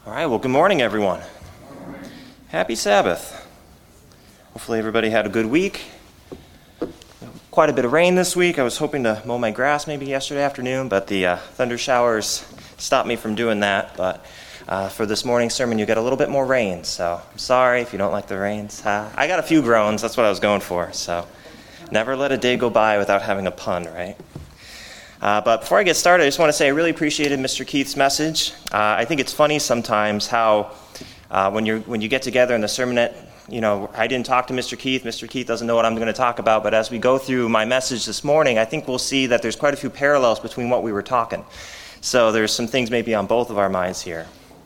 All right, well, good morning, everyone. Happy Sabbath. Hopefully everybody had a good week. Quite a bit of rain this week. I was hoping to mow my grass maybe yesterday afternoon, but the thunder showers stopped me from doing that. But for this morning's sermon, you get a little bit more rain, so I'm sorry if you don't like the rains. I got a few groans. That's what I was going for, so never let a day go by without having a pun, right? But before I get started, I just want to say I really appreciated Mr. Keith's message. I think it's funny sometimes how when you get together in the sermonette, I didn't talk to Mr. Keith. Mr. Keith doesn't know what I'm going to talk about. But as we go through my message this morning, I think we'll see that there's quite a few parallels between what we were talking. So there's some things maybe on both of our minds here.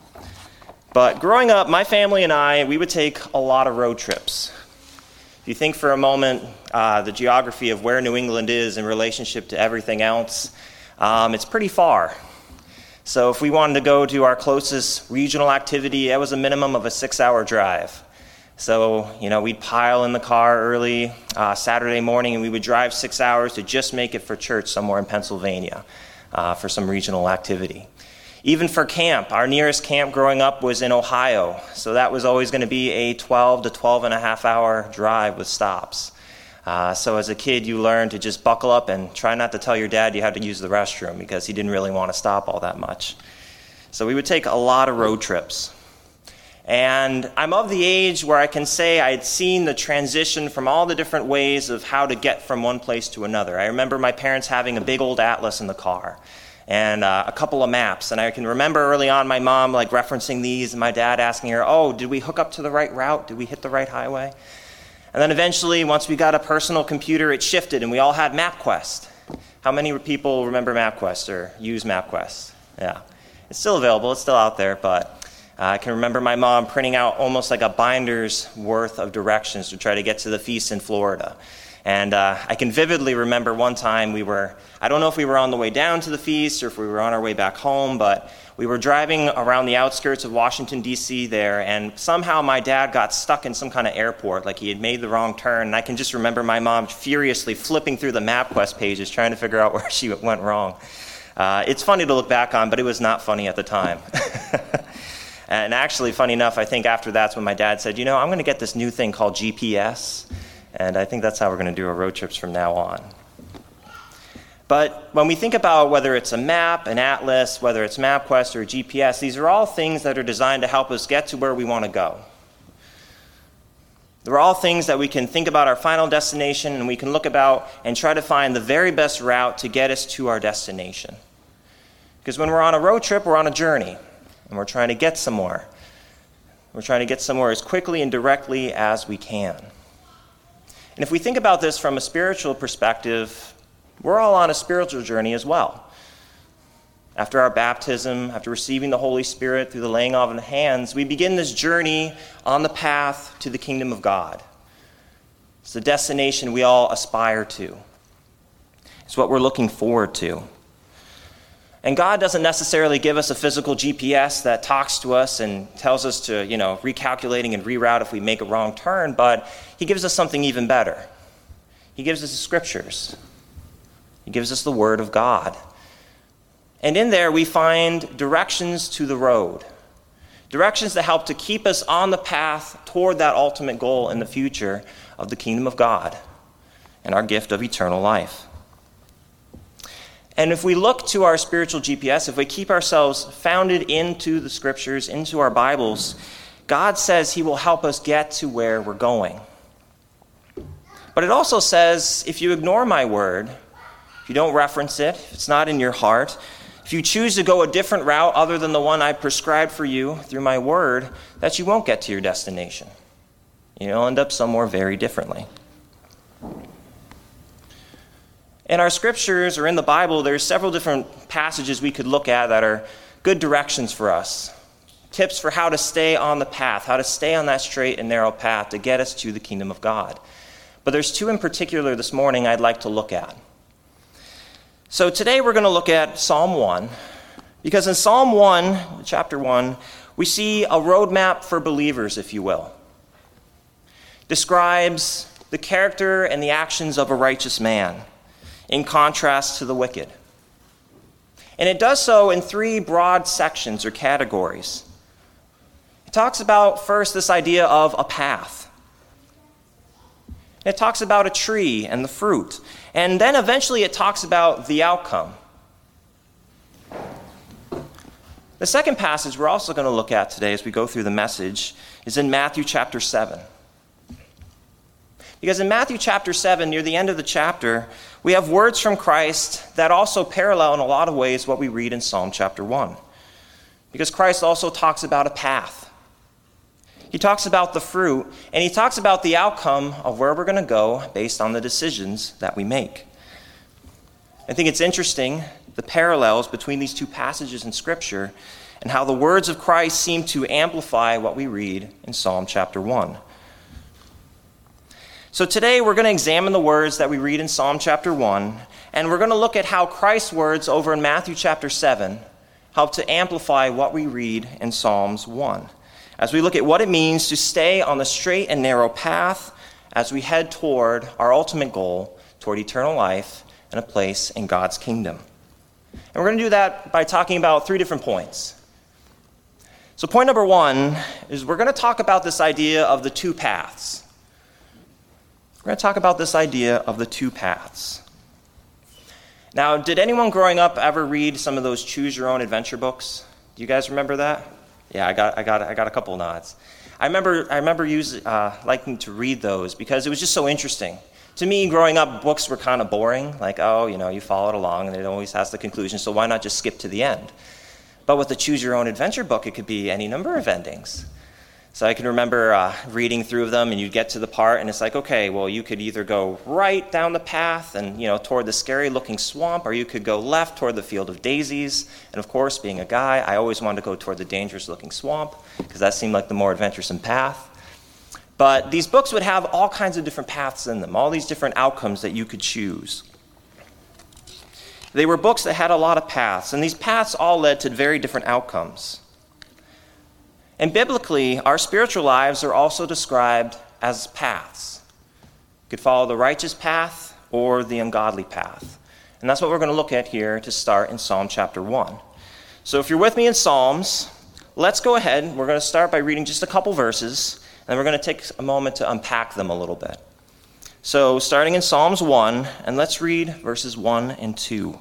But growing up, my family and I, we would take a lot of road trips. If you think for a moment, the geography of where New England is in relationship to everything else, it's pretty far. So if we wanted to go to our closest regional activity, it was a minimum of a 6-hour drive. So, we'd pile in the car early Saturday morning, and we would drive 6 hours to just make it for church somewhere in Pennsylvania for some regional activity. Even for camp, our nearest camp growing up was in Ohio, so that was always going to be a 12 to 12 and a half hour drive with stops. So as a kid, you learned to just buckle up and try not to tell your dad you had to use the restroom because he didn't really want to stop all that much. So we would take a lot of road trips. And I'm of the age where I can say I had seen the transition from all the different ways of how to get from one place to another. I remember my parents having a big old atlas in the car and a couple of maps. And I can remember early on my mom referencing these and my dad asking her, oh, did we hook up to the right route? Did we hit the right highway? And then eventually, once we got a personal computer, it shifted and we all had MapQuest. How many people remember MapQuest or use MapQuest? Yeah, it's still available. It's still out there, but I can remember my mom printing out almost like a binder's worth of directions to try to get to the feast in Florida. And I can vividly remember one time I don't know if we were on the way down to the feast or if we were on our way back home, but we were driving around the outskirts of Washington, D.C. there, and somehow my dad got stuck in some kind of airport, like he had made the wrong turn. And I can just remember my mom furiously flipping through the MapQuest pages trying to figure out where she went wrong. It's funny to look back on, but it was not funny at the time. And actually, funny enough, I think after that's when my dad said, I'm going to get this new thing called GPS. And I think that's how we're going to do our road trips from now on. But when we think about whether it's a map, an atlas, whether it's MapQuest or GPS, these are all things that are designed to help us get to where we want to go. They're all things that we can think about our final destination and we can look about and try to find the very best route to get us to our destination. Because when we're on a road trip, we're on a journey and we're trying to get somewhere. We're trying to get somewhere as quickly and directly as we can. And if we think about this from a spiritual perspective, we're all on a spiritual journey as well. After our baptism, after receiving the Holy Spirit through the laying on of hands, we begin this journey on the path to the kingdom of God. It's the destination we all aspire to. It's what we're looking forward to. And God doesn't necessarily give us a physical GPS that talks to us and tells us to, recalculating and reroute if we make a wrong turn, but he gives us something even better. He gives us the scriptures. He gives us the word of God. And in there we find directions to the road. Directions that help to keep us on the path toward that ultimate goal in the future of the kingdom of God and our gift of eternal life. And if we look to our spiritual GPS, if we keep ourselves founded into the scriptures, into our Bibles, God says he will help us get to where we're going. But it also says, if you ignore my word, if you don't reference it, if it's not in your heart, if you choose to go a different route other than the one I prescribed for you through my word, that you won't get to your destination. You'll end up somewhere very differently. In our scriptures or in the Bible, there's several different passages we could look at that are good directions for us. Tips for how to stay on the path, how to stay on that straight and narrow path to get us to the kingdom of God. But there's two in particular this morning I'd like to look at. So today we're going to look at Psalm 1, because in Psalm 1, chapter 1, we see a roadmap for believers, if you will. Describes the character and the actions of a righteous man, in contrast to the wicked. And it does so in three broad sections or categories. It talks about first this idea of a path. It talks about a tree and the fruit. And then eventually it talks about the outcome. The second passage we're also going to look at today as we go through the message is in Matthew chapter 7. Because in Matthew chapter 7, near the end of the chapter, we have words from Christ that also parallel in a lot of ways what we read in Psalm chapter 1. Because Christ also talks about a path. He talks about the fruit, and he talks about the outcome of where we're going to go based on the decisions that we make. I think it's interesting, the parallels between these two passages in Scripture and how the words of Christ seem to amplify what we read in Psalm chapter 1. So today we're going to examine the words that we read in Psalm chapter 1, and we're going to look at how Christ's words over in Matthew chapter 7 help to amplify what we read in Psalms 1, as we look at what it means to stay on the straight and narrow path as we head toward our ultimate goal, toward eternal life and a place in God's kingdom. And we're going to do that by talking about 3 different points. So point number 1 is we're going to talk about this idea of the 2 paths. We're going to talk about this idea of the 2 paths. Now, did anyone growing up ever read some of those Choose Your Own Adventure books? Do you guys remember that? Yeah, I got a couple nods. I remember liking to read those because it was just so interesting. To me, growing up, books were kind of boring. Like, you follow it along, and it always has the conclusion, so why not just skip to the end? But with the Choose Your Own Adventure book, it could be any number of endings. So I can remember reading through them, and you'd get to the part, and it's like, okay, well, you could either go right down the path and, toward the scary-looking swamp, or you could go left toward the field of daisies. And of course, being a guy, I always wanted to go toward the dangerous-looking swamp, because that seemed like the more adventuresome path. But these books would have all kinds of different paths in them, all these different outcomes that you could choose. They were books that had a lot of paths, and these paths all led to very different outcomes. And biblically, our spiritual lives are also described as paths. You could follow the righteous path or the ungodly path. And that's what we're going to look at here to start in Psalm chapter 1. So if you're with me in Psalms, let's go ahead. We're going to start by reading just a couple verses, and we're going to take a moment to unpack them a little bit. So starting in Psalms 1, and let's read verses 1 and 2.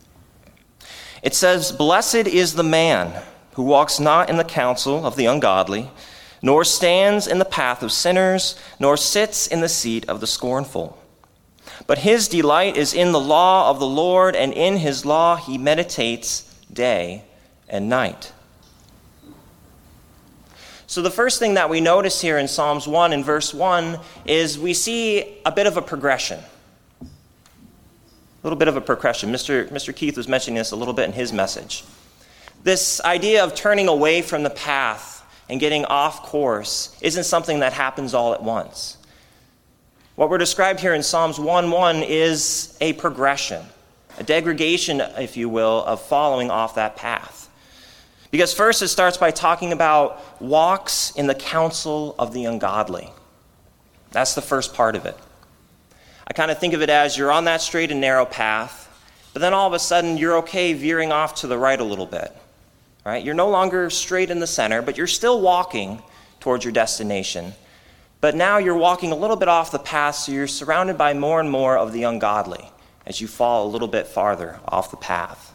It says, "Blessed is the man who walks not in the counsel of the ungodly, nor stands in the path of sinners, nor sits in the seat of the scornful. But his delight is in the law of the Lord, and in his law he meditates day and night." So the first thing that we notice here in Psalms 1 in verse 1 is we see a bit of a progression. A little bit of a progression. Mr. Keith was mentioning this a little bit in his message. This idea of turning away from the path and getting off course isn't something that happens all at once. What we're described here in Psalms 1:1 is a progression, a degradation, if you will, of falling off that path. Because first it starts by talking about walks in the counsel of the ungodly. That's the first part of it. I kind of think of it as you're on that straight and narrow path, but then all of a sudden you're okay veering off to the right a little bit. Right? You're no longer straight in the center, but you're still walking towards your destination. But now you're walking a little bit off the path, so you're surrounded by more and more of the ungodly as you fall a little bit farther off the path.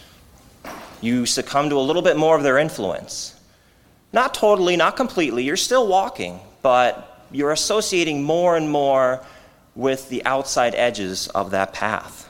You succumb to a little bit more of their influence. Not totally, not completely. You're still walking, but you're associating more and more with the outside edges of that path.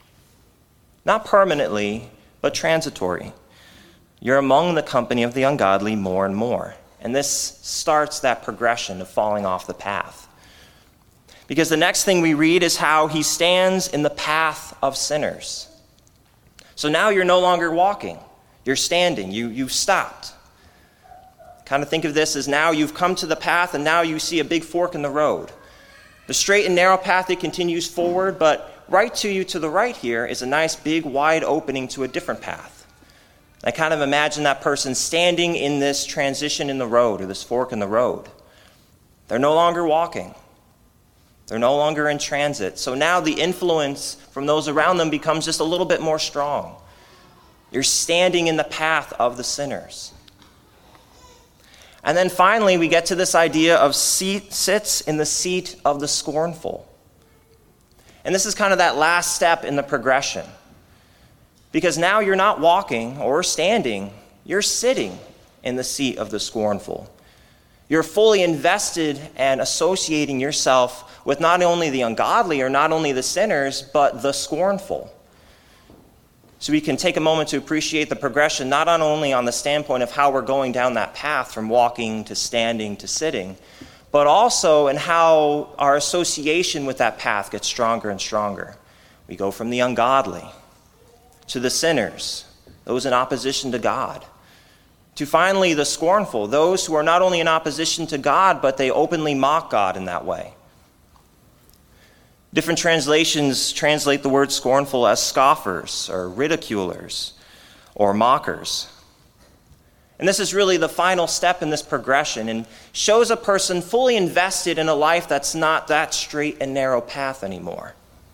Not permanently, but transitory. You're among the company of the ungodly more and more. And this starts that progression of falling off the path. Because the next thing we read is how he stands in the path of sinners. So now you're no longer walking. You're standing. You've stopped. Kind of think of this as now you've come to the path and now you see a big fork in the road. The straight and narrow path, it continues forward, but right to you to the right here is a nice big wide opening to a different path. I kind of imagine that person standing in this transition in the road or this fork in the road. They're no longer walking. They're no longer in transit. So now the influence from those around them becomes just a little bit more strong. You're standing in the path of the sinners. And then finally, we get to this idea of sits in the seat of the scornful. And this is kind of that last step in the progression. Because now you're not walking or standing, you're sitting in the seat of the scornful. You're fully invested and associating yourself with not only the ungodly or not only the sinners, but the scornful. So we can take a moment to appreciate the progression, not only on the standpoint of how we're going down that path from walking to standing to sitting, but also in how our association with that path gets stronger and stronger. We go from the ungodly to the sinners, those in opposition to God, to finally the scornful, those who are not only in opposition to God, but they openly mock God in that way. Different translations translate the word scornful as scoffers or ridiculers or mockers. And this is really the final step in this progression and shows a person fully invested in a life that's not that straight and narrow path anymore.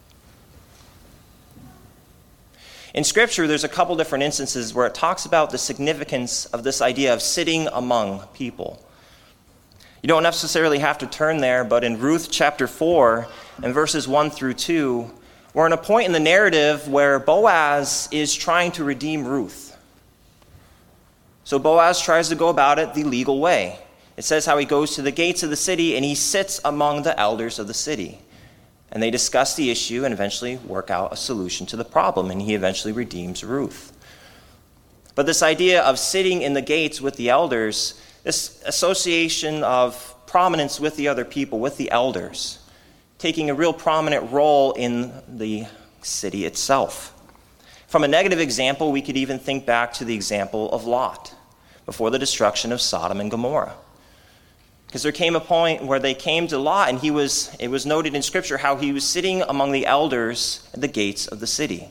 In Scripture, there's a couple different instances where it talks about the significance of this idea of sitting among people. You don't necessarily have to turn there, but in Ruth chapter 4 and verses 1 through 2, we're in a point in the narrative where Boaz is trying to redeem Ruth. So Boaz tries to go about it the legal way. It says how he goes to the gates of the city and he sits among the elders of the city. And they discuss the issue and eventually work out a solution to the problem, and he eventually redeems Ruth. But this idea of sitting in the gates with the elders, this association of prominence with the other people, with the elders, taking a real prominent role in the city itself. From a negative example, we could even think back to the example of Lot before the destruction of Sodom and Gomorrah. Because there came a point where they came to Lot, and it was noted in Scripture how he was sitting among the elders at the gates of the city.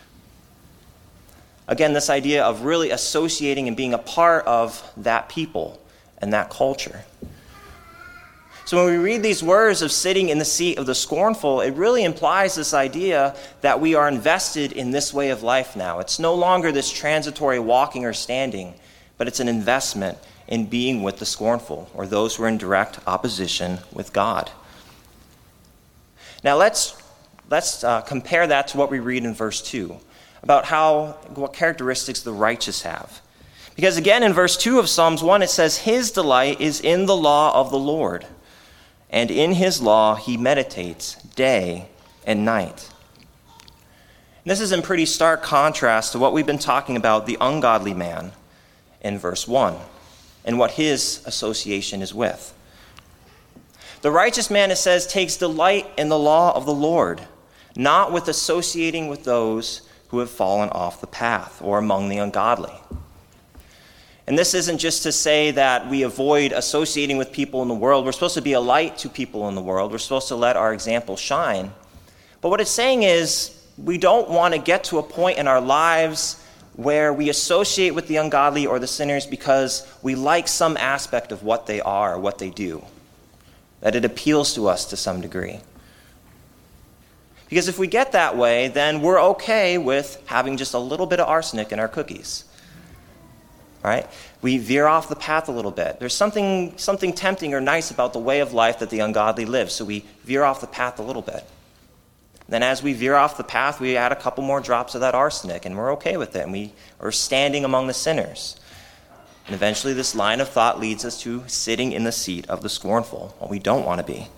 Again, this idea of really associating and being a part of that people and that culture. So when we read these words of sitting in the seat of the scornful, it really implies this idea that we are invested in this way of life now. It's no longer this transitory walking or standing, but it's an investment in being with the scornful, or those who are in direct opposition with God. Now let's compare that to what we read in verse 2, about what characteristics the righteous have. Because again, in verse 2 of Psalms 1, it says, "His delight is in the law of the Lord, and in his law he meditates day and night." And this is in pretty stark contrast to what we've been talking about, the ungodly man, in verse 1. And what his association is with. The righteous man, it says, takes delight in the law of the Lord, not with associating with those who have fallen off the path or among the ungodly. And this isn't just to say that we avoid associating with people in the world. We're supposed to be a light to people in the world. We're supposed to let our example shine. But what it's saying is we don't want to get to a point in our lives where we associate with the ungodly or the sinners because we like some aspect of what they are or what they do, that it appeals to us to some degree. Because if we get that way, then we're okay with having just a little bit of arsenic in our cookies. All right? We veer off the path a little bit. There's something tempting or nice about the way of life that the ungodly live, so we veer off the path a little bit. Then as we veer off the path, we add a couple more drops of that arsenic, and we're okay with it, and we are standing among the sinners. And eventually this line of thought leads us to sitting in the seat of the scornful, what we don't want to be.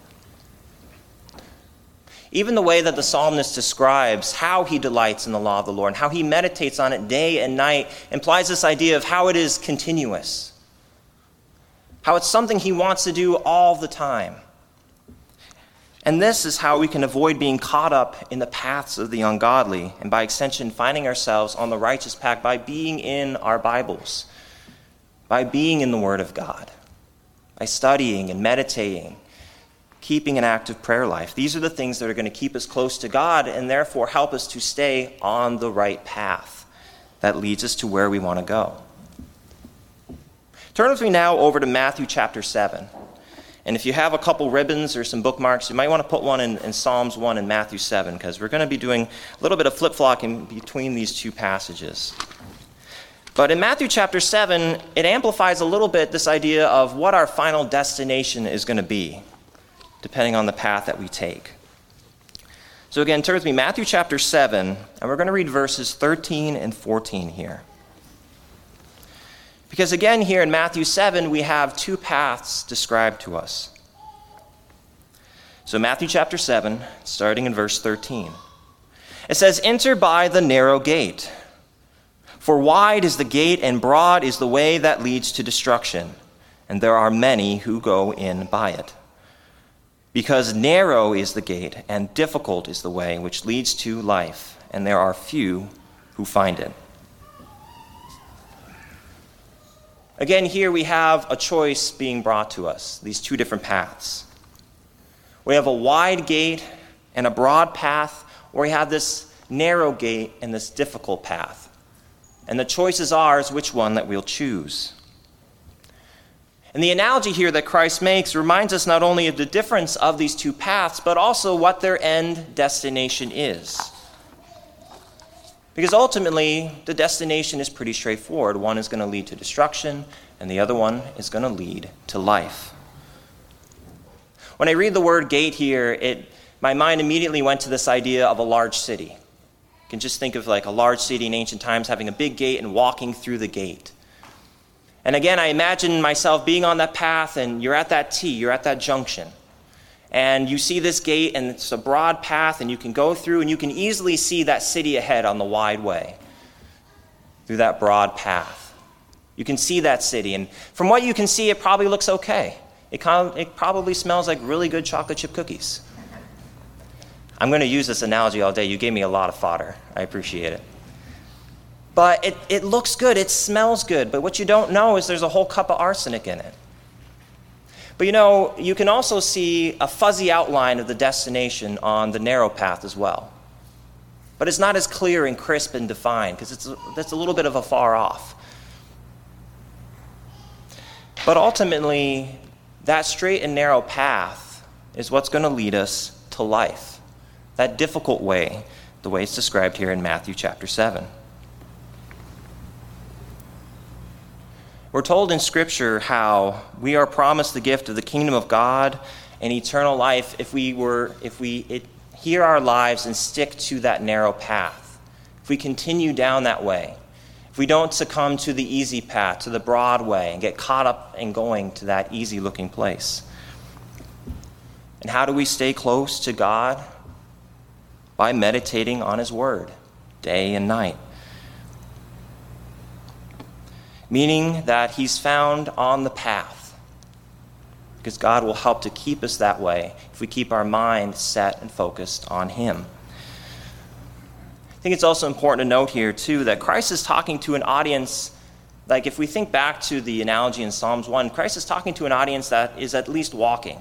Even the way that the psalmist describes how he delights in the law of the Lord and how he meditates on it day and night implies this idea of how it is continuous, how it's something he wants to do all the time. And this is how we can avoid being caught up in the paths of the ungodly, and by extension, finding ourselves on the righteous path by being in our Bibles, by being in the Word of God, by studying and meditating, keeping an active prayer life. These are the things that are going to keep us close to God and therefore help us to stay on the right path that leads us to where we want to go. Turn with me now over to Matthew chapter 7. And if you have a couple ribbons or some bookmarks, you might want to put one in Psalms 1 and Matthew 7, because we're going to be doing a little bit of flip-flopping between these two passages. But in Matthew chapter 7, it amplifies a little bit this idea of what our final destination is going to be, depending on the path that we take. So again, turn with me, Matthew chapter 7, and we're going to read verses 13 and 14 here. Because again, here in Matthew 7, we have two paths described to us. So Matthew chapter 7, starting in verse 13. It says, "Enter by the narrow gate. For wide is the gate and broad is the way that leads to destruction, and there are many who go in by it. Because narrow is the gate and difficult is the way which leads to life, and there are few who find it." Again, here we have a choice being brought to us, these two different paths. We have a wide gate and a broad path, or we have this narrow gate and this difficult path. And the choice is ours which one that we'll choose. And the analogy here that Christ makes reminds us not only of the difference of these two paths, but also what their end destination is. Because ultimately, the destination is pretty straightforward. One is going to lead to destruction, and the other one is going to lead to life. When I read the word gate here, my mind immediately went to this idea of a large city. You can just think of like a large city in ancient times having a big gate and walking through the gate. And again, I imagine myself being on that path, and you're at that T, you're at that junction. And you see this gate, and it's a broad path, and you can go through, and you can easily see that city ahead on the wide way through that broad path. You can see that city, and from what you can see, it probably looks okay. It probably smells like really good chocolate chip cookies. I'm going to use this analogy all day. You gave me a lot of fodder. I appreciate it. But it looks good. It smells good. But what you don't know is there's a whole cup of arsenic in it. But you can also see a fuzzy outline of the destination on the narrow path as well. But it's not as clear and crisp and defined because that's a little bit of a far off. But ultimately, that straight and narrow path is what's going to lead us to life. That difficult way, the way it's described here in Matthew chapter 7. We're told in Scripture how we are promised the gift of the kingdom of God and eternal life if we hear our lives and stick to that narrow path. If we continue down that way. If we don't succumb to the easy path, to the broad way, and get caught up in going to that easy-looking place. And how do we stay close to God? By meditating on His Word, day and night. Meaning that He's found on the path. Because God will help to keep us that way if we keep our mind set and focused on Him. I think it's also important to note here, too, that Christ is talking to an audience, like if we think back to the analogy in Psalms 1, Christ is talking to an audience that is at least walking.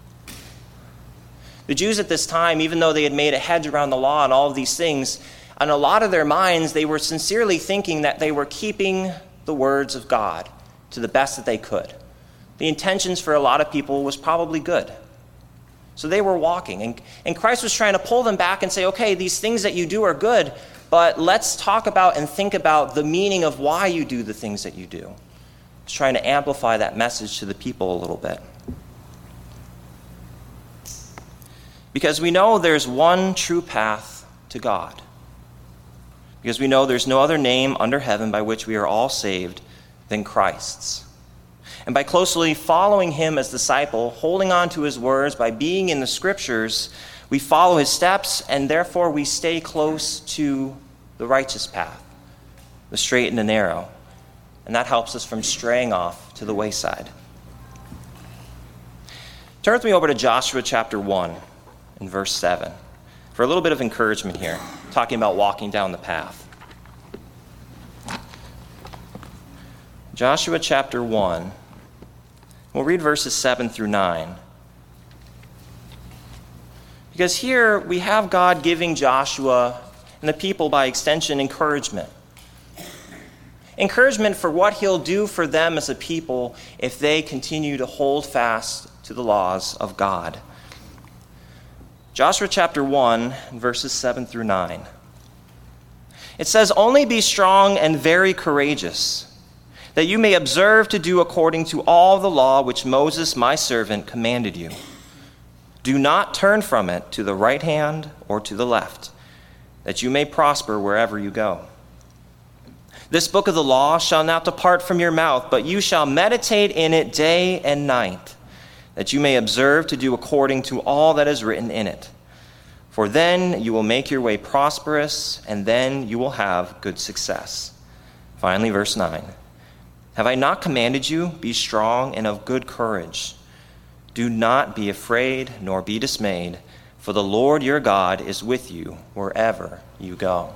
The Jews at this time, even though they had made a hedge around the law and all of these things, on a lot of their minds, they were sincerely thinking that they were keeping the words of God to the best that they could. The intentions for a lot of people was probably good. So they were walking. And Christ was trying to pull them back and say, okay, these things that you do are good, but let's talk about and think about the meaning of why you do the things that you do. He's trying to amplify that message to the people a little bit. Because we know there's one true path to God. Because we know there's no other name under heaven by which we are all saved than Christ's. And by closely following Him as disciple, holding on to His words, by being in the Scriptures, we follow His steps, and therefore we stay close to the righteous path, the straight and the narrow. And that helps us from straying off to the wayside. Turn with me over to Joshua chapter 1 and verse 7 for a little bit of encouragement here, talking about walking down the path. Joshua chapter 1. We'll read verses 7 through 9. Because here we have God giving Joshua and the people, by extension, encouragement. Encouragement for what He'll do for them as a people if they continue to hold fast to the laws of God. Joshua chapter 1, verses 7 through 9. It says, "Only be strong and very courageous, that you may observe to do according to all the law which Moses my servant commanded you. Do not turn from it to the right hand or to the left, that you may prosper wherever you go. This book of the law shall not depart from your mouth, but you shall meditate in it day and night, that you may observe to do according to all that is written in it. For then you will make your way prosperous, and then you will have good success." Finally, verse 9. "Have I not commanded you? Be strong and of good courage. Do not be afraid, nor be dismayed, for the Lord your God is with you wherever you go."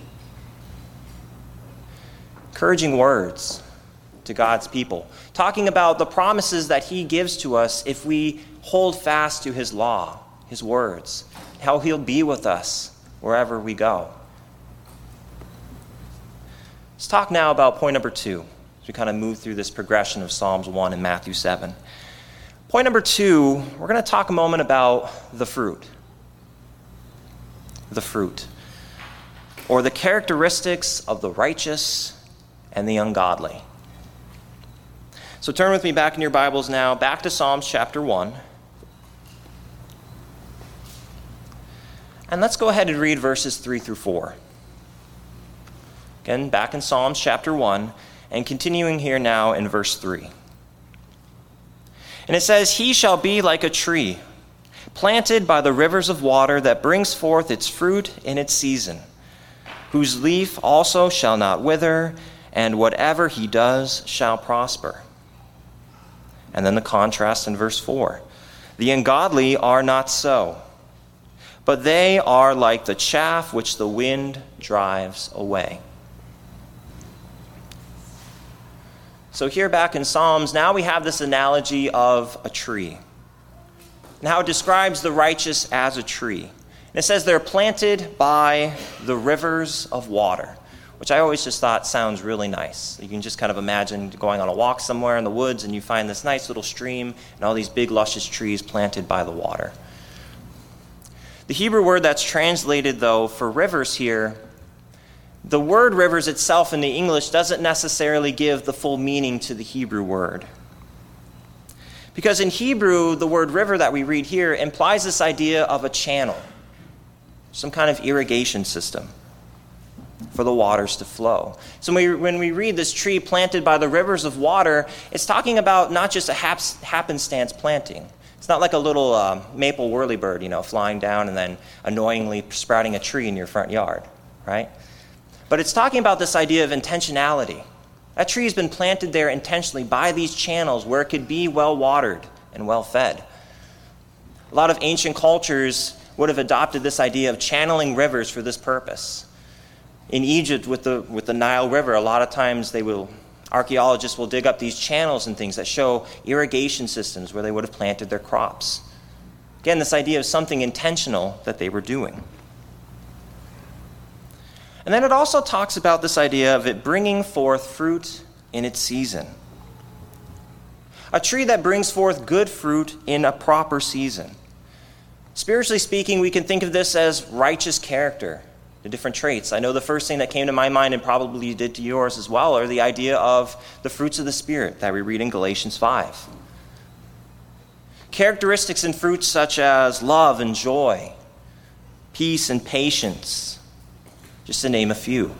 Encouraging words to God's people, talking about the promises that he gives to us if we hold fast to his law, his words, how he'll be with us wherever we go. Let's talk now about point number 2, as we kind of move through this progression of Psalms 1 and Matthew 7. Point number 2, we're going to talk a moment about the fruit. The fruit, or the characteristics of the righteous and the ungodly. So turn with me back in your Bibles now, back to Psalms chapter 1. And let's go ahead and read verses 3 through 4. Again, back in Psalms chapter 1, and continuing here now in verse 3. And it says, "He shall be like a tree, planted by the rivers of water, that brings forth its fruit in its season, whose leaf also shall not wither, and whatever he does shall prosper." And then the contrast in verse 4. "The ungodly are not so, but they are like the chaff which the wind drives away." So here back in Psalms, now we have this analogy of a tree, and how it describes the righteous as a tree. And it says they're planted by the rivers of water, which I always just thought sounds really nice. You can just kind of imagine going on a walk somewhere in the woods and you find this nice little stream and all these big luscious trees planted by the water. The Hebrew word that's translated, though, for rivers here, the word rivers itself in the English doesn't necessarily give the full meaning to the Hebrew word. Because in Hebrew, the word river that we read here implies this idea of a channel, some kind of irrigation system for the waters to flow. So when we read this tree planted by the rivers of water, it's talking about not just a happenstance planting. It's not like a little maple whirlybird, flying down and then annoyingly sprouting a tree in your front yard, right? But it's talking about this idea of intentionality. That tree has been planted there intentionally by these channels where it could be well watered and well fed. A lot of ancient cultures would have adopted this idea of channeling rivers for this purpose. In Egypt with the Nile River, a lot of times archaeologists will dig up these channels and things that show irrigation systems where they would have planted their crops. Again, this idea of something intentional that they were doing. And then it also talks about this idea of it bringing forth fruit in its season. A tree that brings forth good fruit in a proper season. Spiritually speaking, we can think of this as righteous character, the different traits. I know the first thing that came to my mind, and probably did to yours as well, are the idea of the fruits of the Spirit that we read in Galatians 5. Characteristics and fruits such as love and joy, peace and patience, just to name a few.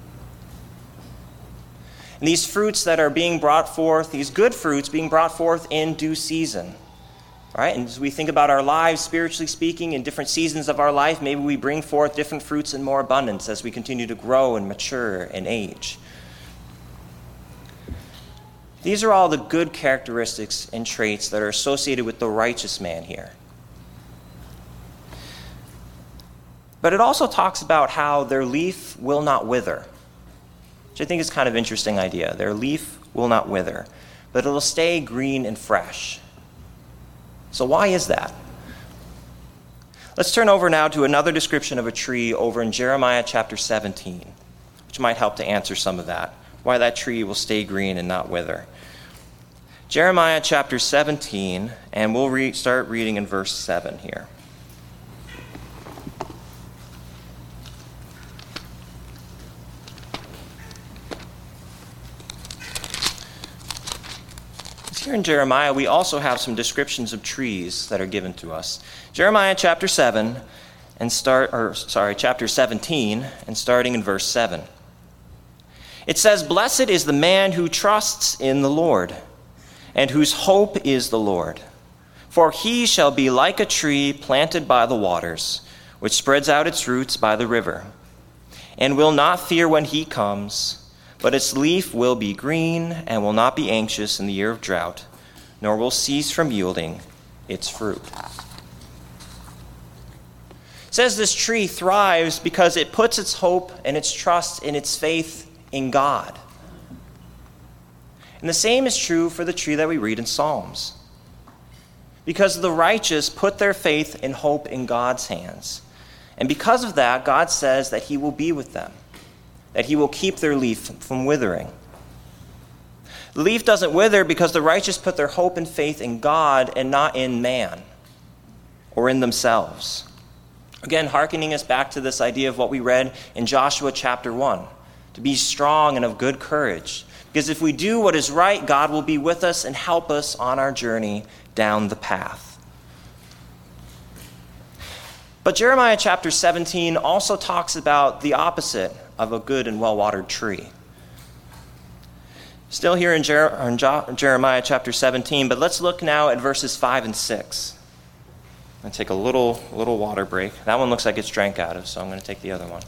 And these fruits that are being brought forth, these good fruits being brought forth in due season. All right, and as we think about our lives, spiritually speaking, in different seasons of our life, maybe we bring forth different fruits in more abundance as we continue to grow and mature and age. These are all the good characteristics and traits that are associated with the righteous man here. But it also talks about how their leaf will not wither, which I think is kind of an interesting idea. Their leaf will not wither, but it'll stay green and fresh. So why is that? Let's turn over now to another description of a tree over in Jeremiah chapter 17, which might help to answer some of that, why that tree will stay green and not wither. Jeremiah chapter 17, and we'll start reading in verse 7 here. Here in Jeremiah, we also have some descriptions of trees that are given to us. Jeremiah chapter 7 chapter 17 and starting in verse 7. It says, "Blessed is the man who trusts in the Lord, and whose hope is the Lord. For he shall be like a tree planted by the waters, which spreads out its roots by the river, and will not fear when heat comes, but its leaf will be green, and will not be anxious in the year of drought, nor will cease from yielding its fruit." It says this tree thrives because it puts its hope and its trust and its faith in God. And the same is true for the tree that we read in Psalms. Because the righteous put their faith and hope in God's hands. And because of that, God says that he will be with them, that he will keep their leaf from withering. The leaf doesn't wither because the righteous put their hope and faith in God and not in man or in themselves. Again, hearkening us back to this idea of what we read in Joshua chapter 1, to be strong and of good courage. Because if we do what is right, God will be with us and help us on our journey down the path. But Jeremiah chapter 17 also talks about the opposite of a good and well-watered tree. Still here in Jeremiah chapter 17, but let's look now at verses 5 and 6. I'm going to take a little water break. That one looks like it's drank out of, so I'm going to take the other one.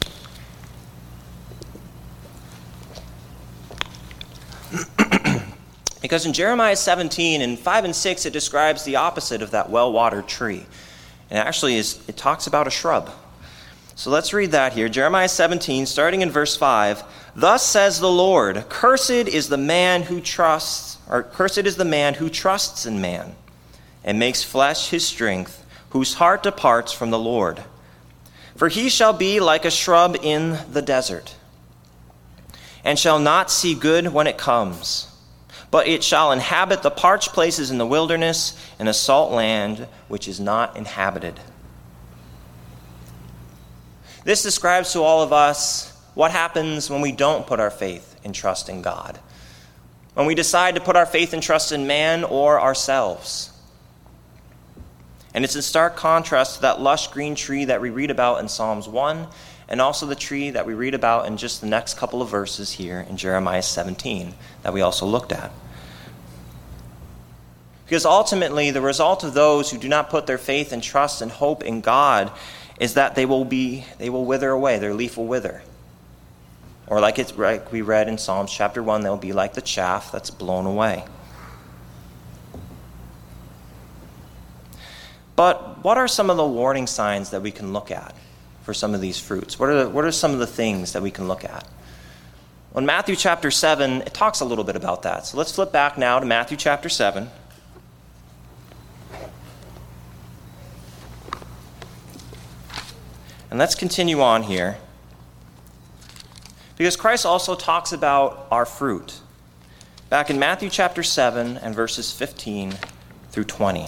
Because in Jeremiah 17, in 5 and 6, it describes the opposite of that well-watered tree. And actually, it talks about a shrub. So let's read that here. Jeremiah 17, starting in verse 5. "Thus says the Lord, cursed is the man who trusts in man, and makes flesh his strength, whose heart departs from the Lord. For he shall be like a shrub in the desert, and shall not see good when it comes. But it shall inhabit the parched places in the wilderness, in a salt land which is not inhabited." This describes to all of us what happens when we don't put our faith and trust in God. When we decide to put our faith and trust in man or ourselves. And it's in stark contrast to that lush green tree that we read about in Psalms 1, and also the tree that we read about in just the next couple of verses here in Jeremiah 17 that we also looked at. Because ultimately, the result of those who do not put their faith and trust and hope in God is that they will wither away, their leaf will wither. Or like we read in Psalms chapter 1, they'll be like the chaff that's blown away. But what are some of the warning signs that we can look at for some of these fruits? What are some of the things that we can look at? Well, in Matthew chapter 7, it talks a little bit about that. So let's flip back now to Matthew chapter 7. And let's continue on here. Because Christ also talks about our fruit. Back in Matthew chapter 7 and verses 15 through 20.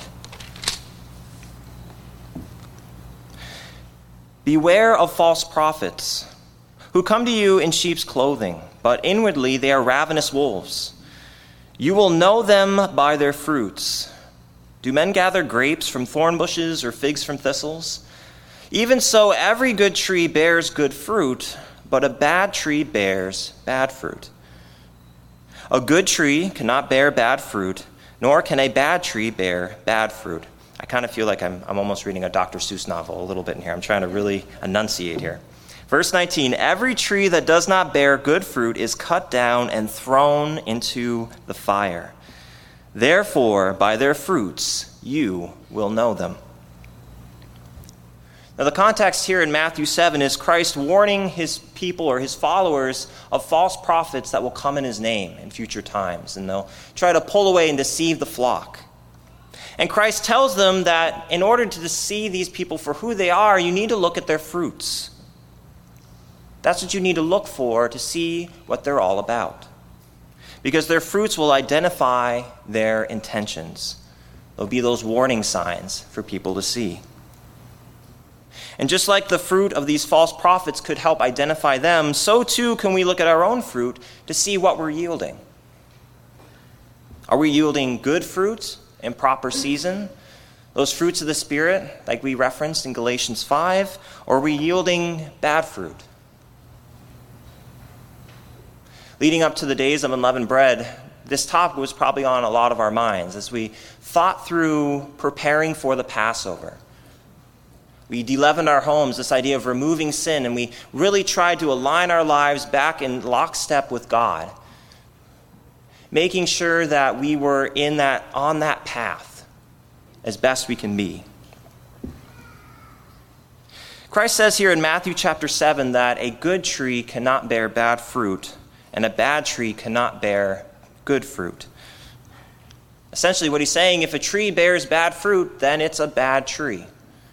"Beware of false prophets, who come to you in sheep's clothing, but inwardly they are ravenous wolves. You will know them by their fruits. Do men gather grapes from thorn bushes or figs from thistles? Even so, every good tree bears good fruit, but a bad tree bears bad fruit. A good tree cannot bear bad fruit, nor can a bad tree bear bad fruit." I kind of feel like I'm almost reading a Dr. Seuss novel a little bit in here. I'm trying to really enunciate here. Verse 19, "Every tree that does not bear good fruit is cut down and thrown into the fire. Therefore, by their fruits you will know them." Now, the context here in Matthew 7 is Christ warning his people or his followers of false prophets that will come in his name in future times, and they'll try to pull away and deceive the flock. And Christ tells them that in order to see these people for who they are, you need to look at their fruits. That's what you need to look for to see what they're all about. Because their fruits will identify their intentions. There'll be those warning signs for people to see. And just like the fruit of these false prophets could help identify them, so too can we look at our own fruit to see what we're yielding. Are we yielding good fruit in proper season? Those fruits of the Spirit, like we referenced in Galatians 5, or are we yielding bad fruit? Leading up to the days of unleavened bread, this topic was probably on a lot of our minds as we thought through preparing for the Passover. We de-leavened our homes, this idea of removing sin, and we really tried to align our lives back in lockstep with God, making sure that we were on that path as best we can be. Christ says here in Matthew chapter 7 that a good tree cannot bear bad fruit, and a bad tree cannot bear good fruit. Essentially what he's saying, if a tree bears bad fruit, then it's a bad tree.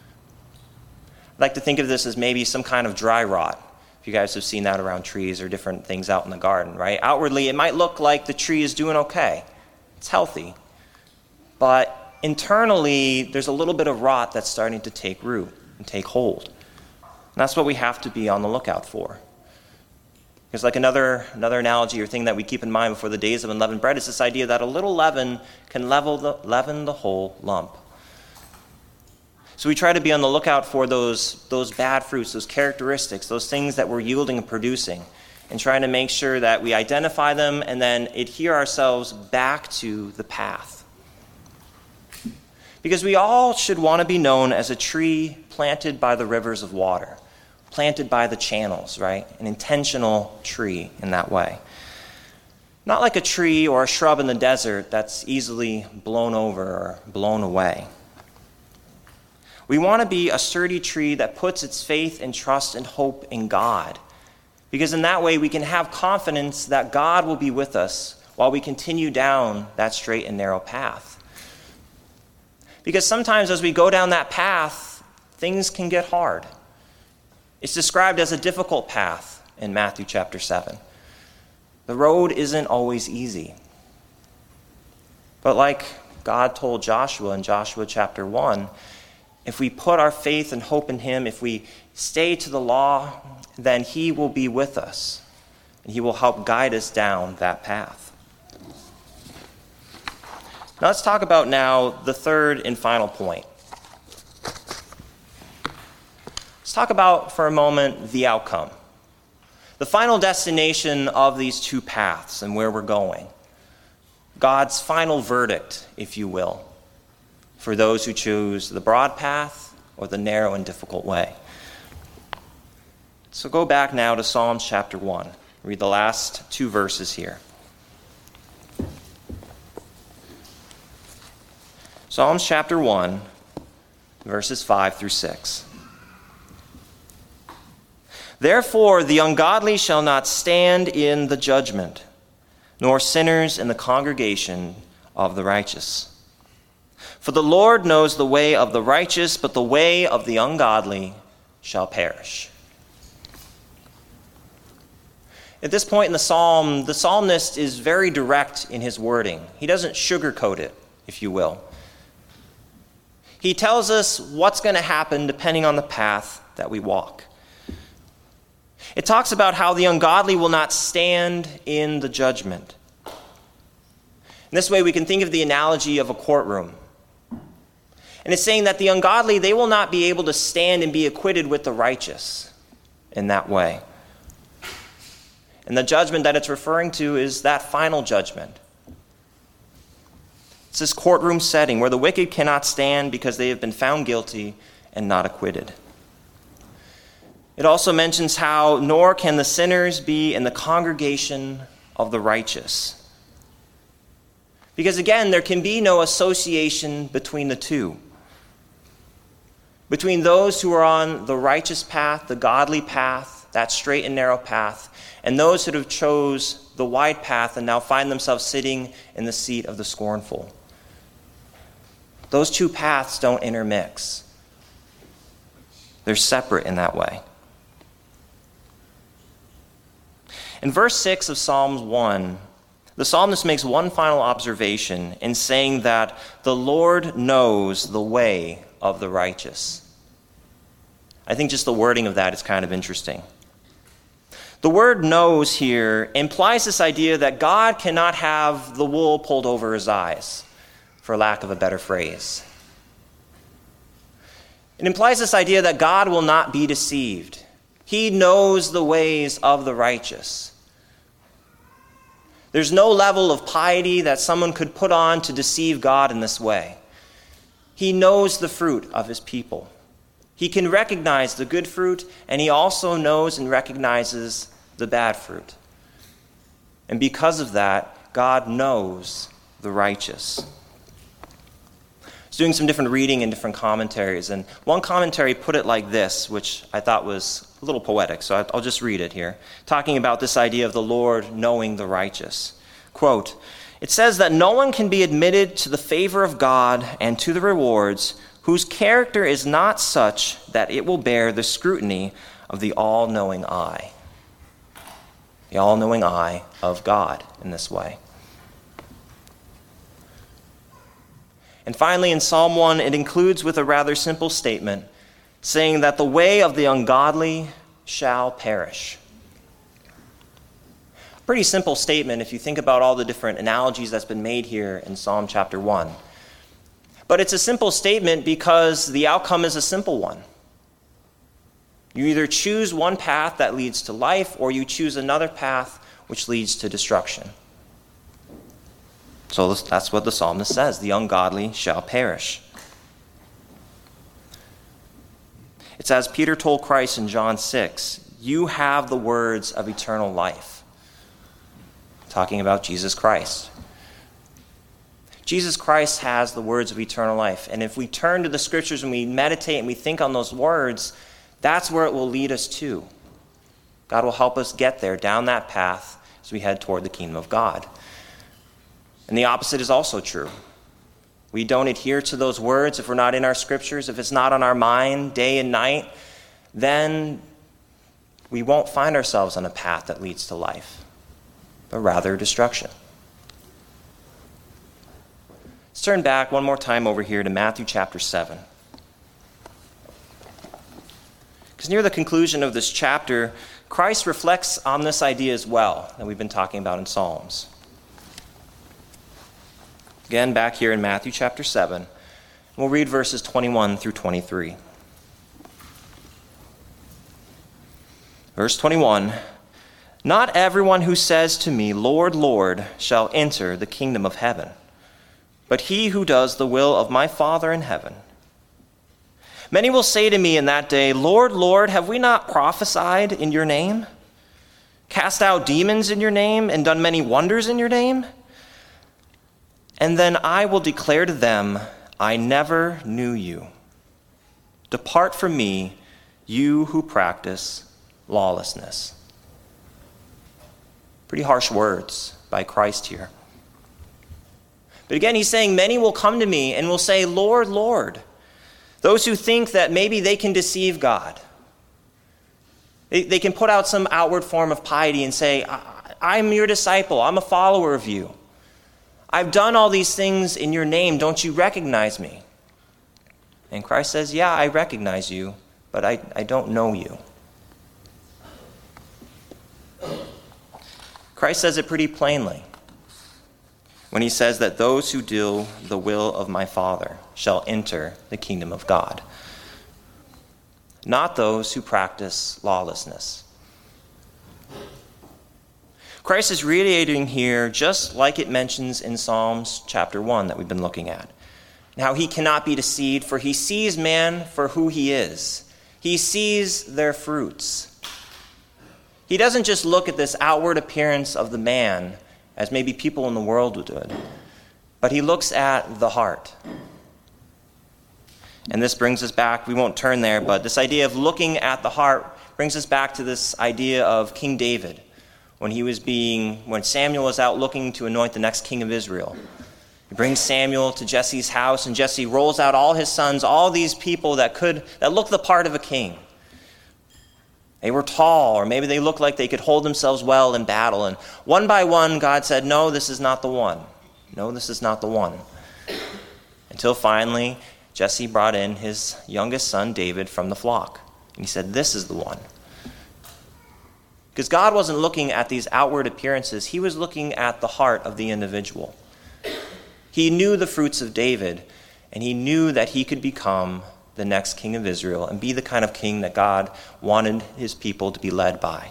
I like to think of this as maybe some kind of dry rot. If you guys have seen that around trees or different things out in the garden, right? Outwardly, it might look like the tree is doing okay. It's healthy. But internally, there's a little bit of rot that's starting to take root and take hold. And that's what we have to be on the lookout for. Because like another analogy or thing that we keep in mind before the days of unleavened bread is this idea that a little leaven can leaven the whole lump. So we try to be on the lookout for those bad fruits, those characteristics, those things that we're yielding and producing, and trying to make sure that we identify them and then adhere ourselves back to the path. Because we all should want to be known as a tree planted by the rivers of water, planted by the channels, right? An intentional tree in that way. Not like a tree or a shrub in the desert that's easily blown over or blown away. We want to be a sturdy tree that puts its faith and trust and hope in God. Because in that way we can have confidence that God will be with us while we continue down that straight and narrow path. Because sometimes as we go down that path, things can get hard. It's described as a difficult path in Matthew chapter 7. The road isn't always easy. But like God told Joshua in Joshua chapter 1, if we put our faith and hope in him, if we stay to the law, then he will be with us, and he will help guide us down that path. Now let's talk about now the third and final point. Let's talk about for a moment the outcome, the final destination of these two paths and where we're going. God's final verdict, if you will, for those who choose the broad path or the narrow and difficult way. So go back now to Psalms chapter 1. Read the last two verses here. Psalms chapter 1, verses 5 through 6. Therefore the ungodly shall not stand in the judgment, nor sinners in the congregation of the righteous. For the Lord knows the way of the righteous, but the way of the ungodly shall perish. At this point in the psalm, the psalmist is very direct in his wording. He doesn't sugarcoat it, if you will. He tells us what's going to happen depending on the path that we walk. It talks about how the ungodly will not stand in the judgment. In this way, we can think of the analogy of a courtroom. And it's saying that the ungodly, they will not be able to stand and be acquitted with the righteous in that way. And the judgment that it's referring to is that final judgment. It's this courtroom setting where the wicked cannot stand because they have been found guilty and not acquitted. It also mentions how nor can the sinners be in the congregation of the righteous. Because again, there can be no association between the two. Between those who are on the righteous path, the godly path, that straight and narrow path, and those who have chose the wide path and now find themselves sitting in the seat of the scornful. Those two paths don't intermix. They're separate in that way. In verse 6 of Psalms 1, the psalmist makes one final observation in saying that the Lord knows the way of the righteous. I think just the wording of that is kind of interesting. The word knows here implies this idea that God cannot have the wool pulled over his eyes, for lack of a better phrase. It implies this idea that God will not be deceived. He knows the ways of the righteous. There's no level of piety that someone could put on to deceive God in this way. He knows the fruit of his people. He can recognize the good fruit, and he also knows and recognizes the bad fruit. And because of that, God knows the righteous. I was doing some different reading in different commentaries, and one commentary put it like this, which I thought was a little poetic, so I'll just read it here, talking about this idea of the Lord knowing the righteous. Quote, "It says that no one can be admitted to the favor of God and to the rewards whose character is not such that it will bear the scrutiny of the all-knowing eye." The all-knowing eye of God in this way. And finally, in Psalm 1, it includes with a rather simple statement, saying that the way of the ungodly shall perish. Pretty simple statement if you think about all the different analogies that's been made here in Psalm chapter 1. But it's a simple statement because the outcome is a simple one. You either choose one path that leads to life, or you choose another path which leads to destruction. So that's what the psalmist says, the ungodly shall perish. It's as Peter told Christ in John 6, "You have the words of eternal life." Talking about Jesus Christ. Jesus Christ has the words of eternal life. And if we turn to the scriptures and we meditate and we think on those words, that's where it will lead us to. God will help us get there, down that path as we head toward the kingdom of God. And the opposite is also true. We don't adhere to those words if we're not in our scriptures, if it's not on our mind day and night, then we won't find ourselves on a path that leads to life, but rather destruction. Let's turn back one more time over here to Matthew chapter 7. Because near the conclusion of this chapter, Christ reflects on this idea as well that we've been talking about in Psalms. Again, back here in Matthew chapter 7, we'll read verses 21 through 23. Verse 21, "Not everyone who says to me, 'Lord, Lord,' shall enter the kingdom of heaven, but he who does the will of my Father in heaven. Many will say to me in that day, 'Lord, Lord, have we not prophesied in your name, cast out demons in your name, and done many wonders in your name?' And then I will declare to them, 'I never knew you. Depart from me, you who practice lawlessness.'" Pretty harsh words by Christ here. But again, he's saying, many will come to me and will say, "Lord, Lord." Those who think that maybe they can deceive God. They can put out some outward form of piety and say, "I'm your disciple. I'm a follower of you. I've done all these things in your name. Don't you recognize me?" And Christ says, "Yeah, I recognize you, but I don't know you." Christ says it pretty plainly when he says that those who do the will of my Father shall enter the kingdom of God, not those who practice lawlessness. Christ is reiterating here, just like it mentions in Psalms chapter 1 that we've been looking at, how he cannot be deceived, for he sees man for who he is. He sees their fruits. He doesn't just look at this outward appearance of the man as maybe people in the world would do it, but he looks at the heart. And this brings us back, we won't turn there, but this idea of looking at the heart brings us back to this idea of King David when Samuel was out looking to anoint the next king of Israel. He brings Samuel to Jesse's house, and Jesse rolls out all his sons, all these people that look the part of a king. They were tall, or maybe they looked like they could hold themselves well in battle. And one by one, God said, "No, this is not the one. No, this is not the one." Until finally, Jesse brought in his youngest son, David, from the flock. And he said, "This is the one." Because God wasn't looking at these outward appearances. He was looking at the heart of the individual. He knew the fruits of David, and he knew that he could become the next king of Israel and be the kind of king that God wanted his people to be led by.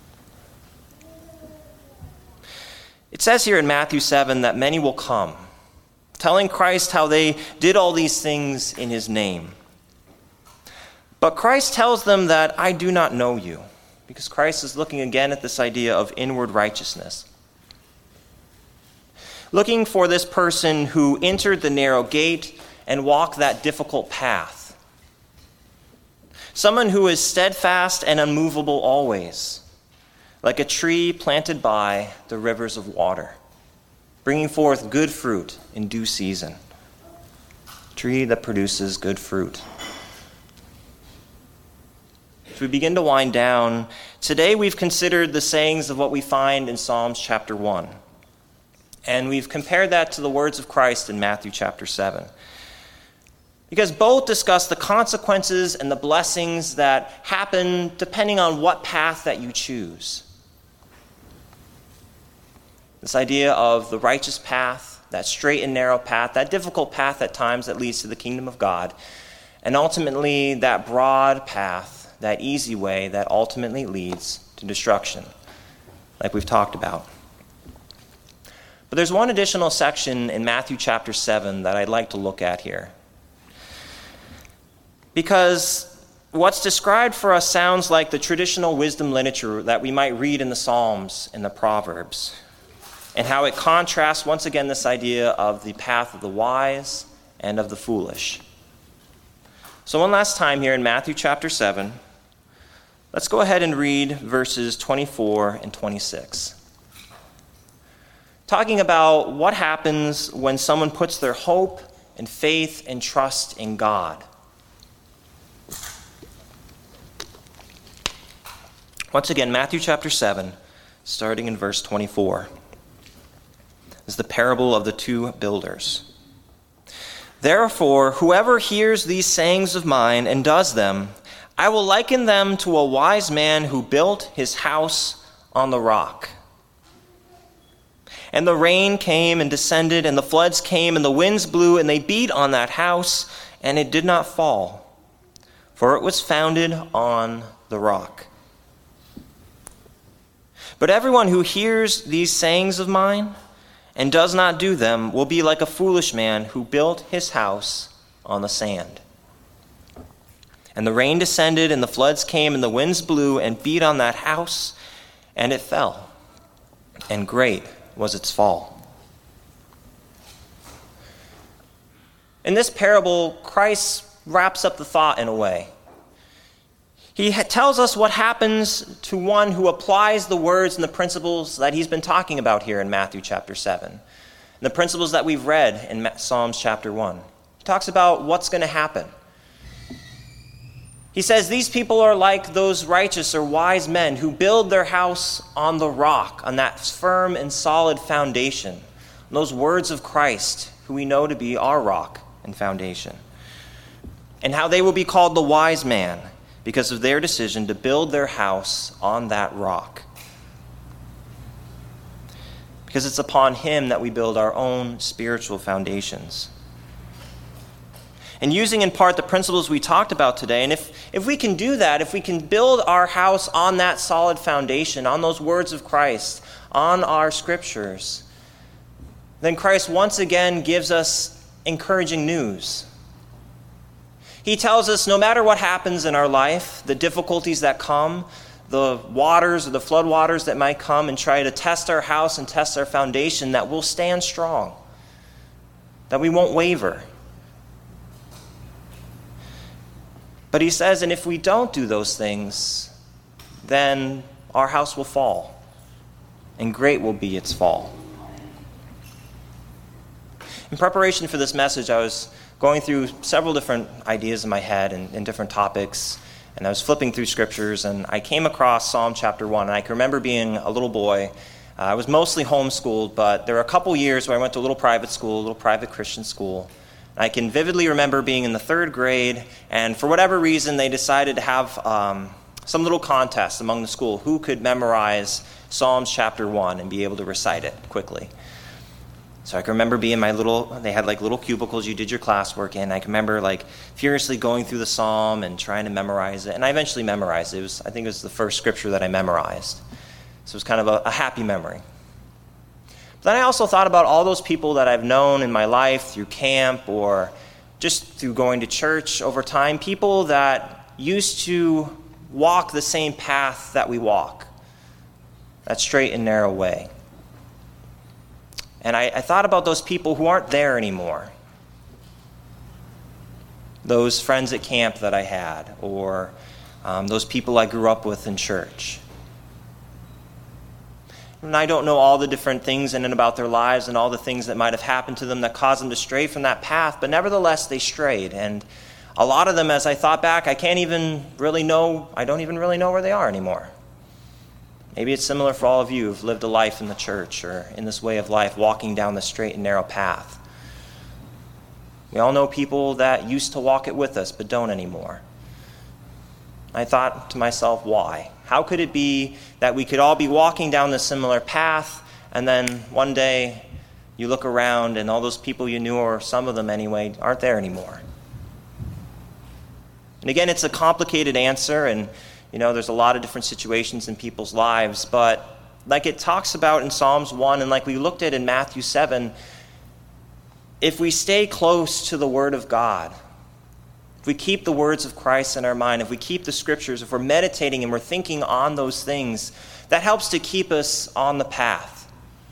It says here in Matthew 7 that many will come, telling Christ how they did all these things in his name. But Christ tells them that I do not know you, because Christ is looking again at this idea of inward righteousness. Looking for this person who entered the narrow gate and walked that difficult path. Someone who is steadfast and unmovable always, like a tree planted by the rivers of water, bringing forth good fruit in due season. A tree that produces good fruit. As we begin to wind down, today we've considered the sayings of what we find in Psalms chapter 1. And we've compared that to the words of Christ in Matthew chapter 7. Because both discuss the consequences and the blessings that happen depending on what path that you choose. This idea of the righteous path, that straight and narrow path, that difficult path at times that leads to the kingdom of God, and ultimately that broad path, that easy way that ultimately leads to destruction, like we've talked about. But there's one additional section in Matthew chapter 7 that I'd like to look at here. Because what's described for us sounds like the traditional wisdom literature that we might read in the Psalms and the Proverbs, and how it contrasts once again this idea of the path of the wise and of the foolish. So one last time here in Matthew chapter 7, let's go ahead and read verses 24 and 26. Talking about what happens when someone puts their hope and faith and trust in God. Once again, Matthew chapter 7, starting in verse 24, is the parable of the two builders. Therefore, whoever hears these sayings of mine and does them, I will liken them to a wise man who built his house on the rock. And the rain came and descended, and the floods came, and the winds blew, and they beat on that house, and it did not fall, for it was founded on the rock. But everyone who hears these sayings of mine and does not do them will be like a foolish man who built his house on the sand. And the rain descended, and the floods came, and the winds blew and beat on that house, and it fell. And great was its fall. In this parable, Christ wraps up the thought in a way. He tells us what happens to one who applies the words and the principles that he's been talking about here in Matthew chapter 7. And the principles that we've read in Psalms chapter 1. He talks about what's going to happen. He says these people are like those righteous or wise men who build their house on the rock, on that firm and solid foundation. Those words of Christ, who we know to be our rock and foundation. And how they will be called the wise man, because of their decision to build their house on that rock. Because it's upon him that we build our own spiritual foundations. And using in part the principles we talked about today, and if we can do that, if we can build our house on that solid foundation, on those words of Christ, on our scriptures, then Christ once again gives us encouraging news. He tells us no matter what happens in our life, the difficulties that come, the waters or the flood waters that might come and try to test our house and test our foundation, that we'll stand strong, that we won't waver. But he says, and if we don't do those things, then our house will fall, and great will be its fall. In preparation for this message, I was going through several different ideas in my head and different topics, and I was flipping through scriptures, and I came across Psalm chapter 1, and I can remember being a little boy. I was mostly homeschooled, but there were a couple years where I went to a little private school, a little private Christian school. I can vividly remember being in the third grade, and for whatever reason, they decided to have some little contest among the school. Who could memorize Psalms chapter 1 and be able to recite it quickly? So I can remember being they had like little cubicles you did your classwork in. I can remember like furiously going through the psalm and trying to memorize it. And I eventually memorized it. I think it was the first scripture that I memorized. So it was kind of a happy memory. But then I also thought about all those people that I've known in my life through camp or just through going to church over time, people that used to walk the same path that we walk, that straight and narrow way. And I thought about those people who aren't there anymore. Those friends at camp that I had, or those people I grew up with in church. And I don't know all the different things in and about their lives and all the things that might have happened to them that caused them to stray from that path, but nevertheless they strayed. And a lot of them, as I thought back, I don't even really know where they are anymore. Maybe it's similar for all of you who've lived a life in the church or in this way of life, walking down the straight and narrow path. We all know people that used to walk it with us but don't anymore. I thought to myself, why? How could it be that we could all be walking down this similar path and then one day you look around and all those people you knew, or some of them anyway, aren't there anymore? And again, it's a complicated answer, and there's a lot of different situations in people's lives, but like it talks about in Psalms 1 and like we looked at in Matthew 7, if we stay close to the Word of God, if we keep the words of Christ in our mind, if we keep the Scriptures, if we're meditating and we're thinking on those things, that helps to keep us on the path.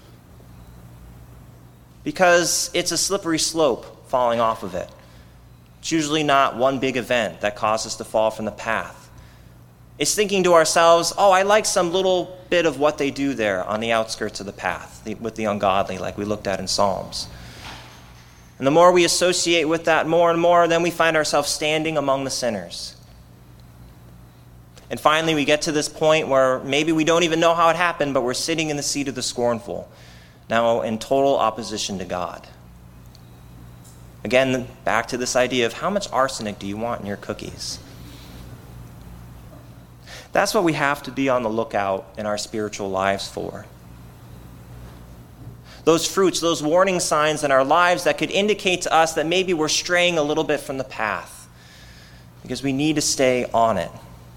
Because it's a slippery slope falling off of it. It's usually not one big event that causes us to fall from the path. It's thinking to ourselves, I like some little bit of what they do there on the outskirts of the path with the ungodly, like we looked at in Psalms. And the more we associate with that more and more, then we find ourselves standing among the sinners. And finally, we get to this point where maybe we don't even know how it happened, but we're sitting in the seat of the scornful, now in total opposition to God. Again, back to this idea of how much arsenic do you want in your cookies? That's what we have to be on the lookout in our spiritual lives for. Those fruits, those warning signs in our lives that could indicate to us that maybe we're straying a little bit from the path, because we need to stay on it.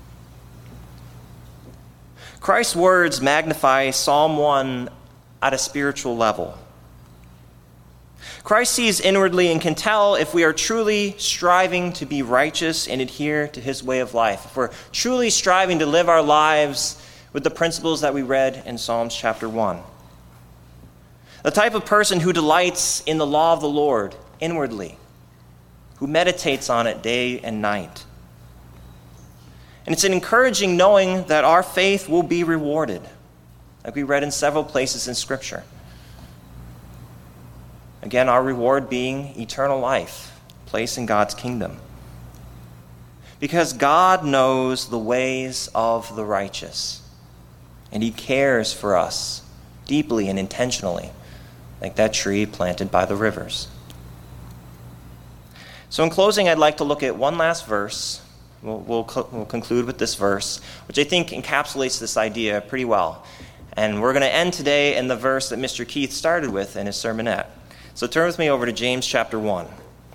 Christ's words magnify Psalm 1 at a spiritual level. Christ sees inwardly and can tell if we are truly striving to be righteous and adhere to his way of life. If we're truly striving to live our lives with the principles that we read in Psalms chapter 1. The type of person who delights in the law of the Lord inwardly, who meditates on it day and night. And it's an encouraging knowing that our faith will be rewarded, like we read in several places in Scripture. Again, our reward being eternal life, place in God's kingdom. Because God knows the ways of the righteous, and he cares for us deeply and intentionally, like that tree planted by the rivers. So in closing, I'd like to look at one last verse. We'll conclude with this verse, which I think encapsulates this idea pretty well. And we're going to end today in the verse that Mr. Keith started with in his sermonette. So turn with me over to James chapter 1.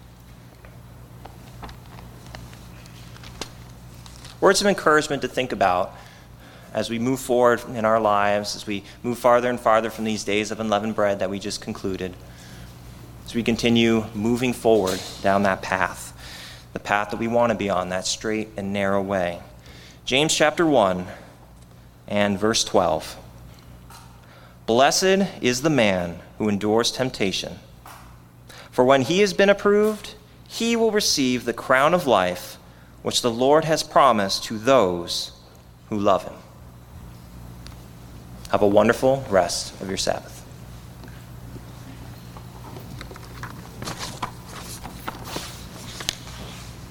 Words of encouragement to think about as we move forward in our lives, as we move farther and farther from these days of unleavened bread that we just concluded, as we continue moving forward down that path, the path that we want to be on, that straight and narrow way. James chapter 1 and verse 12. Blessed is the man who endures temptation, for when he has been approved, he will receive the crown of life which the Lord has promised to those who love him. Have a wonderful rest of your Sabbath.